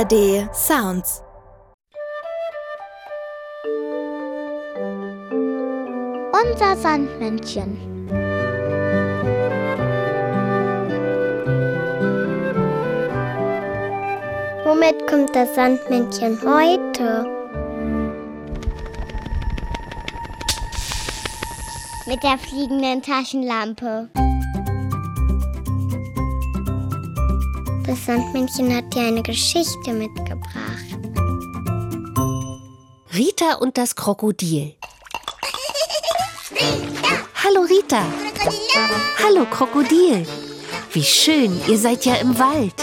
ARD Sounds. Unser Sandmännchen. Womit kommt das Sandmännchen heute? Mit der fliegenden Taschenlampe. Das Sandmännchen hat dir eine Geschichte mitgebracht. Rita und das Krokodil. Hallo Rita. Hallo Krokodil. Wie schön, ihr seid ja im Wald.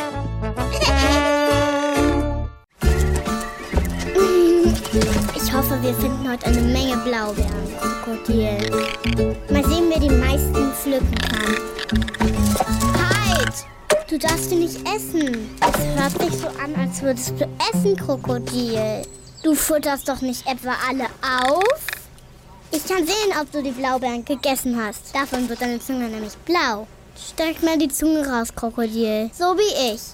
Ich hoffe, wir finden heute eine Menge Blaubeeren, Krokodil. Mal sehen, wer die meisten pflücken kann. Halt! Du darfst die nicht essen. Es hört sich so an, als würdest du essen, Krokodil. Du futterst doch nicht etwa alle auf? Ich kann sehen, ob du die Blaubeeren gegessen hast. Davon wird deine Zunge nämlich blau. Streck mal die Zunge raus, Krokodil. So wie ich.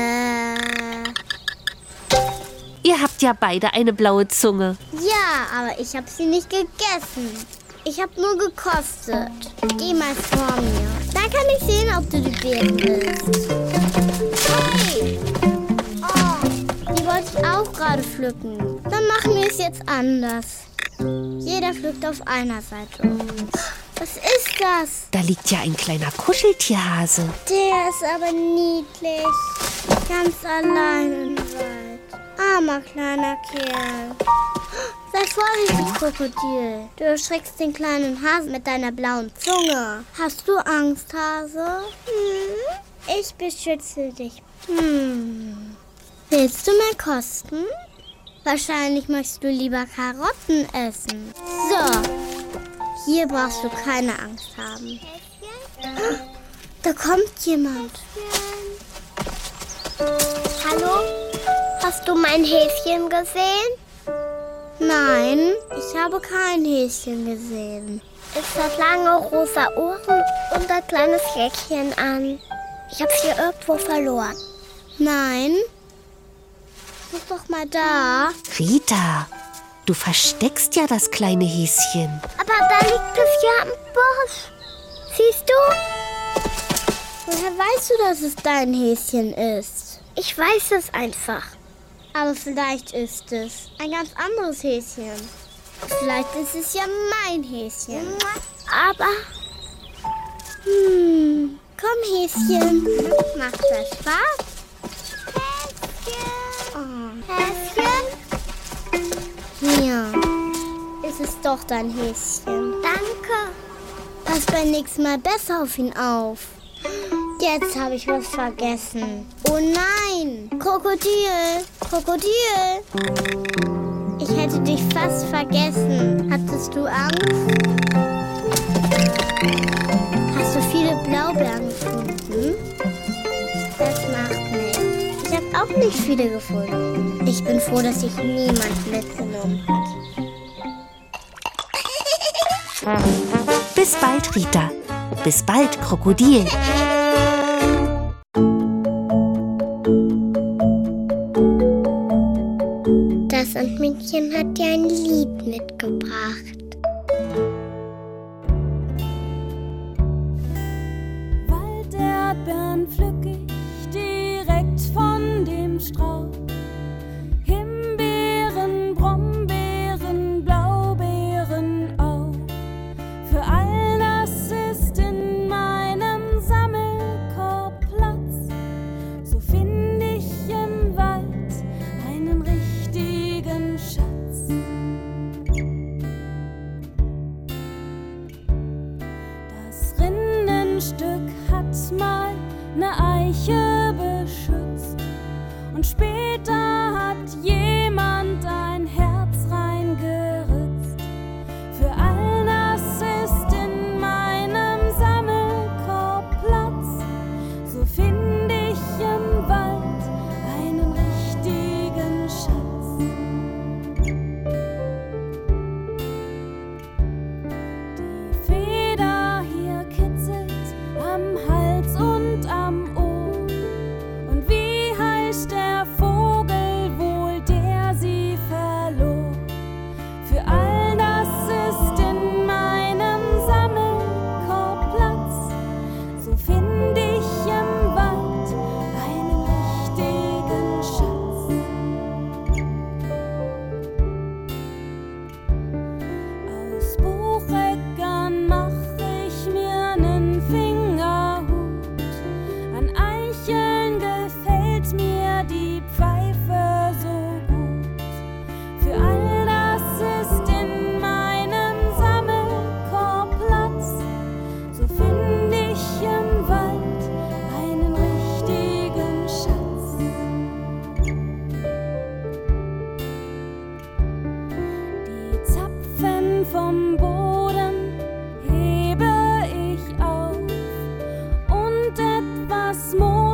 Ihr habt ja beide eine blaue Zunge. Ja, aber ich habe sie nicht gegessen. Ich habe nur gekostet. Geh mal vor mir. Dann kann ich sehen, ob du die Beeren willst. Hey! Oh, die wollte ich auch gerade pflücken. Dann machen wir es jetzt anders. Jeder pflückt auf einer Seite. Was ist das? Da liegt ja ein kleiner Kuscheltierhase. Der ist aber niedlich. Ganz allein im Wald. Armer kleiner Kerl. Sei vorsichtig, Krokodil. Du erschreckst den kleinen Hasen mit deiner blauen Zunge. Hast du Angst, Hase? Ich beschütze dich. Willst du mal kosten? Wahrscheinlich möchtest du lieber Karotten essen. So, hier brauchst du keine Angst haben. Da kommt jemand. Hallo? Hast du mein Häschen gesehen? Nein, ich habe kein Häschen gesehen. Es hat lange rosa Ohren und ein kleines Jäckchen an. Ich habe sie irgendwo verloren. Nein. Guck doch mal da. Rita, du versteckst ja das kleine Häschen. Aber da liegt es ja am Busch. Siehst du? Woher weißt du, dass es dein Häschen ist? Ich weiß es einfach. Aber vielleicht ist es ein ganz anderes Häschen. Vielleicht ist es ja mein Häschen. Aber... Komm, Häschen. Macht das Spaß? Häschen? Hier. Ist es doch dein Häschen. Danke. Pass beim nächsten Mal besser auf ihn auf. Jetzt habe ich was vergessen. Oh nein! Krokodil! Krokodil! Ich hätte dich fast vergessen. Hattest du Angst? Hast du viele Blaubeeren gefunden? Das macht nichts. Ich habe auch nicht viele gefunden. Ich bin froh, dass sich niemand mitgenommen hat. Bis bald, Rita. Bis bald, Krokodil. Das Sandmännchen hat dir ein Lied mitgebracht. Walderdbeeren pflück ich direkt von dem Strauch. Himbeeren, Brombeeren, Blaubeeren auch. Für all das ist in meinem Sammelkorb Platz. So find ich im Wald einen richtigen Schatz. Das Rinnenstück hat mal eine Eiche beschützt und später hat jemand ein Herz reingeritzt. Für all das ist in meinem Sammelkorb Platz. So find ich im Wald einen richtigen Schatz. Die Feder hier kitzelt am Hals und am Ohr. Und wie heißt der Vogel? des Mondes.